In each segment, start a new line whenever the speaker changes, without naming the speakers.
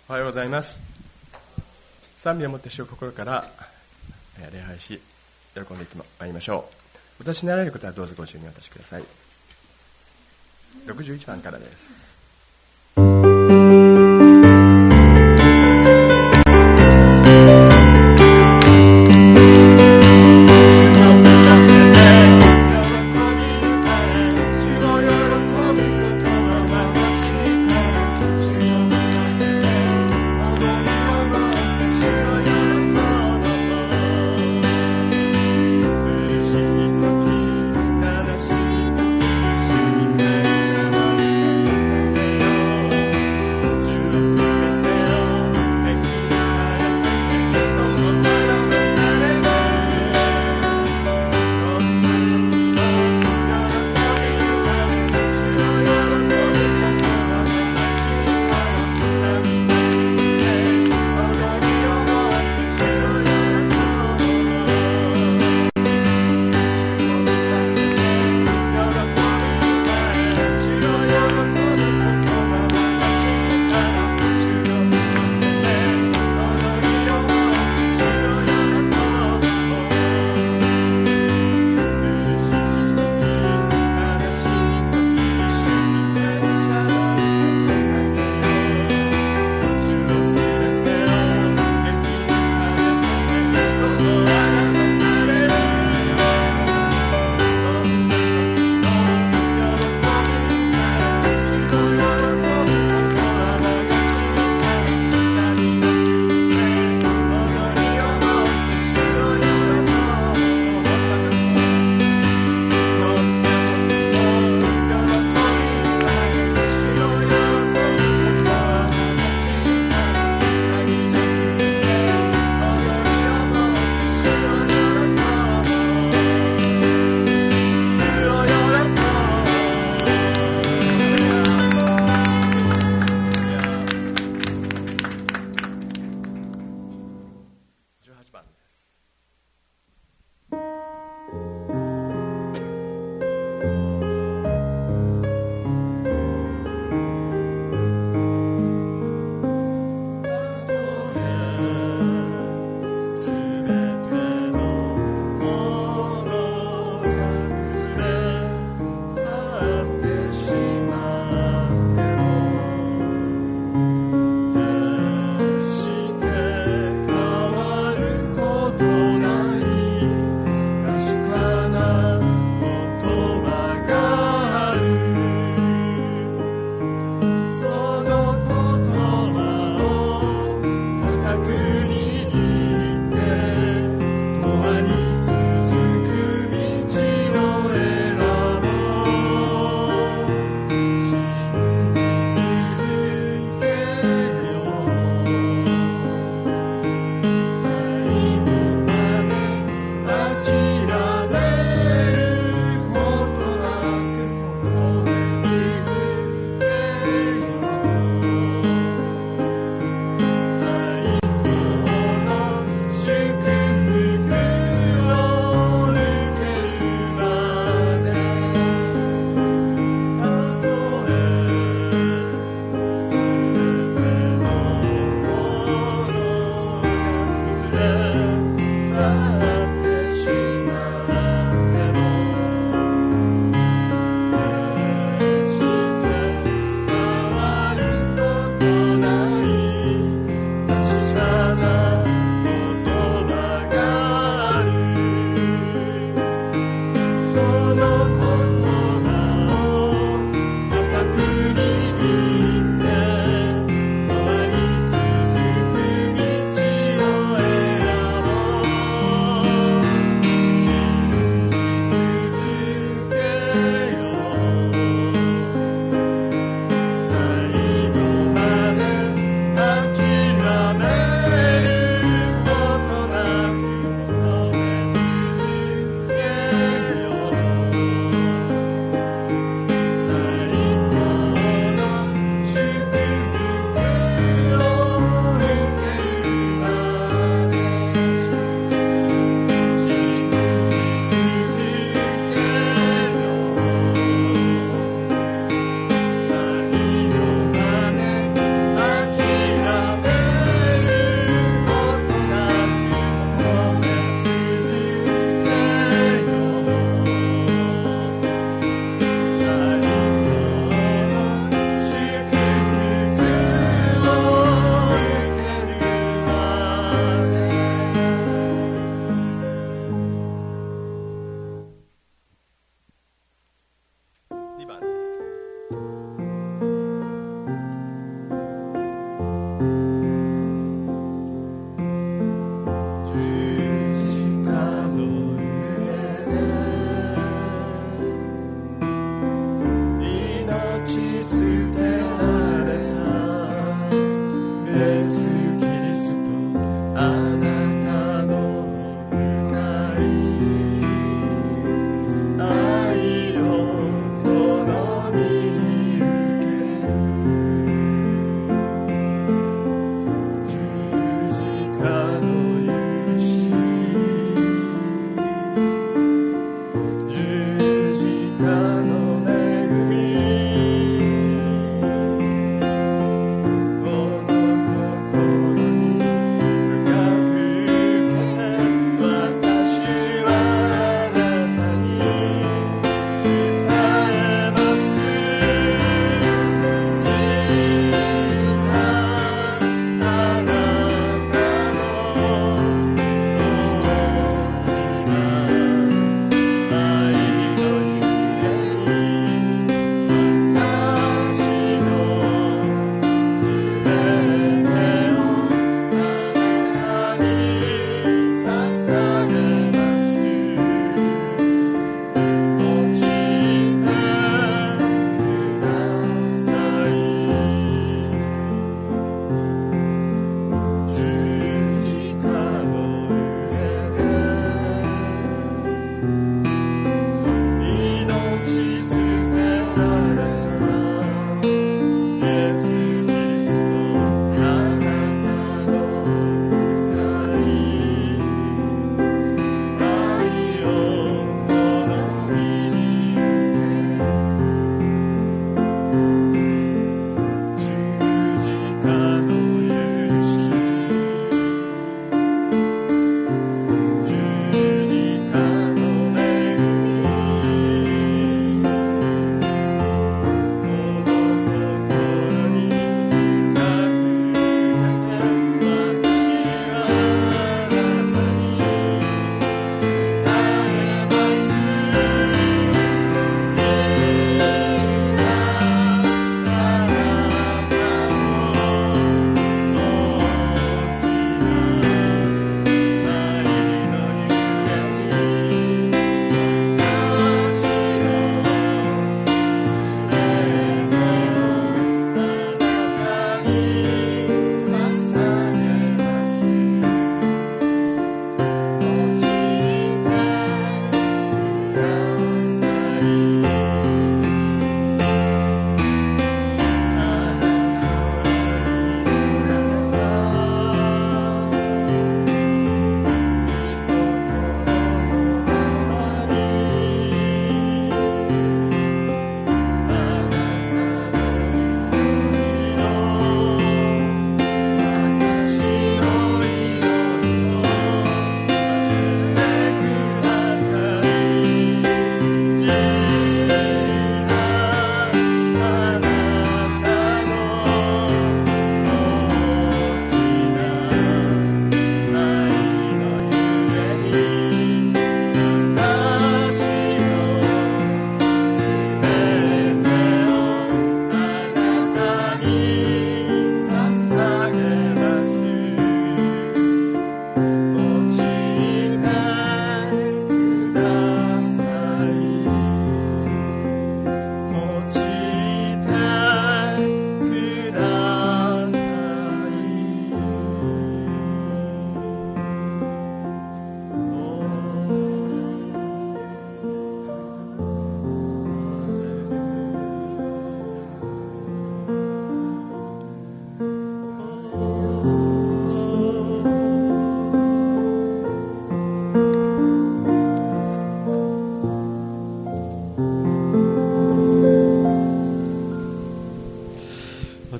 おはようございます。賛美をもって主を心から礼拝し喜んでまいりましょう。私になられる方はどうぞご自由にお渡しください。61番からです。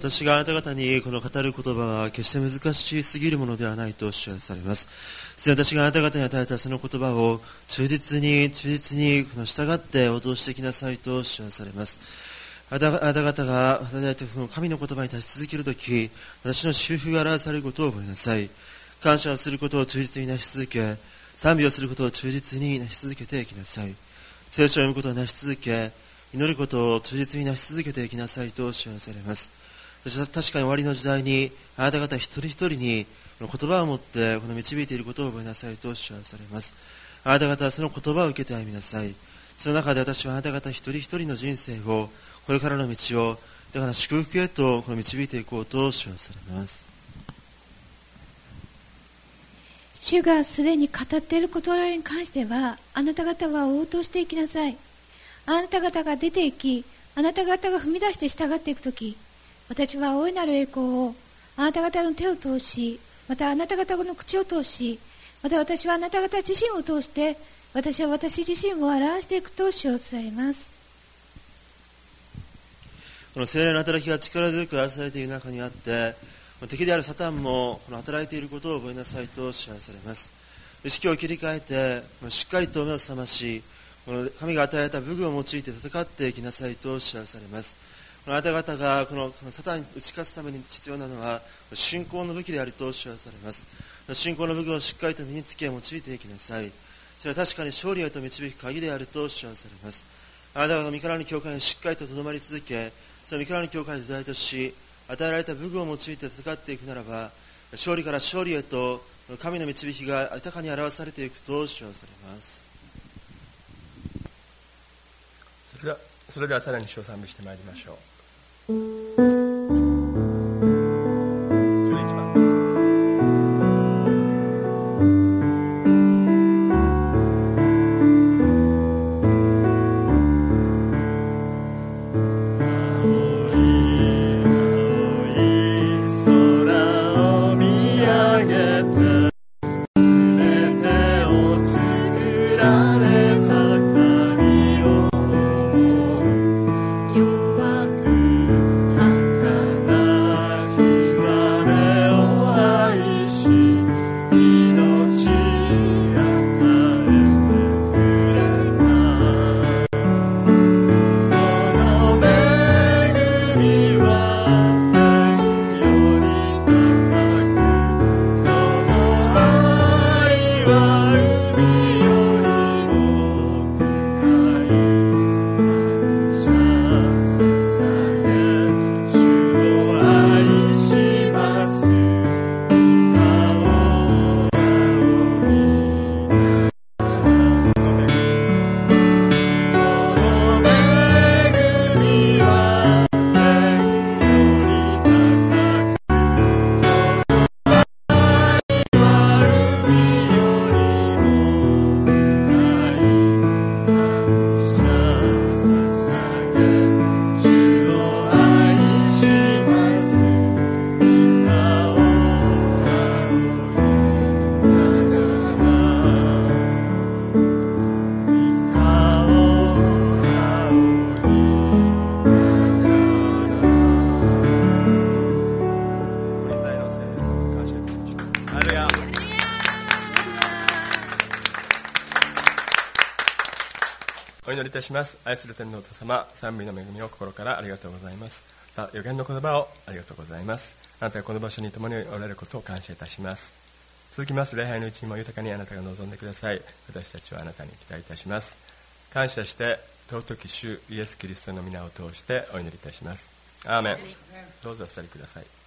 私があなた方にこの語る言葉は決して難しすぎるものではないと主はされます。すでに私があなた方に与えたその言葉を忠実に従って応答していきなさいと主はされます。あなた方が与えたその神の言葉に立ち続けるとき、私の祝福が表されることを覚えなさい。感謝をすることを忠実になし続け、賛美をすることを忠実になし続けていきなさい。聖書を読むことをなし続け、祈ることを忠実になし続けていきなさいと主はされます。私は確かに終わりの時代にあなた方一人一人にこの言葉を持ってこの導いていることを覚えなさいと主はされます。あなた方はその言葉を受けて歩みなさい。その中で私はあなた方一人一人の人生を、これからの道をだから祝福へとこの導いていこうと主はされます。
主がすでに語っている事柄に関しては、あなた方は応答していきなさい。あなた方が出て行き、あなた方が踏み出して従っていくとき、私は大いなる栄光をあなた方の手を通し、またあなた方の口を通し、また私はあなた方自身を通して、私は私自身を表していくと主を伝えます。
この聖霊の働きが力強く表されている中にあって、敵であるサタンもこの働いていることを覚えなさいと知らされます。意識を切り替えてしっかりと目を覚まし、この神が与えた武具を用いて戦っていきなさいと知らされます。このあなた方がこのサタンに打ち勝つために必要なのは信仰の武器であると知らされます。信仰の武具をしっかりと身につけ用いていきなさい。それは確かに勝利へと導く鍵であると知らされます。あなた方が御蔵の教会にしっかりと留まり続け、その御蔵の教会を土台とし、与えられた武具を用いて戦っていくならば、勝利から勝利へと神の導きが豊かに表されていくと主はされます。
それではさらに主を賛美してまいりましょう。11番です。お祈りいたします。愛する天皇お父様、賛美の恵みを心からありがとうございます。また予言の言葉をありがとうございます。あなたがこの場所に共におられることを感謝いたします。続きます礼拝のうちにも豊かにあなたが望んでください。私たちはあなたに期待いたします。感謝して尊き主イエス・キリストの皆を通してお祈りいたします。アーメン。どうぞお座りください。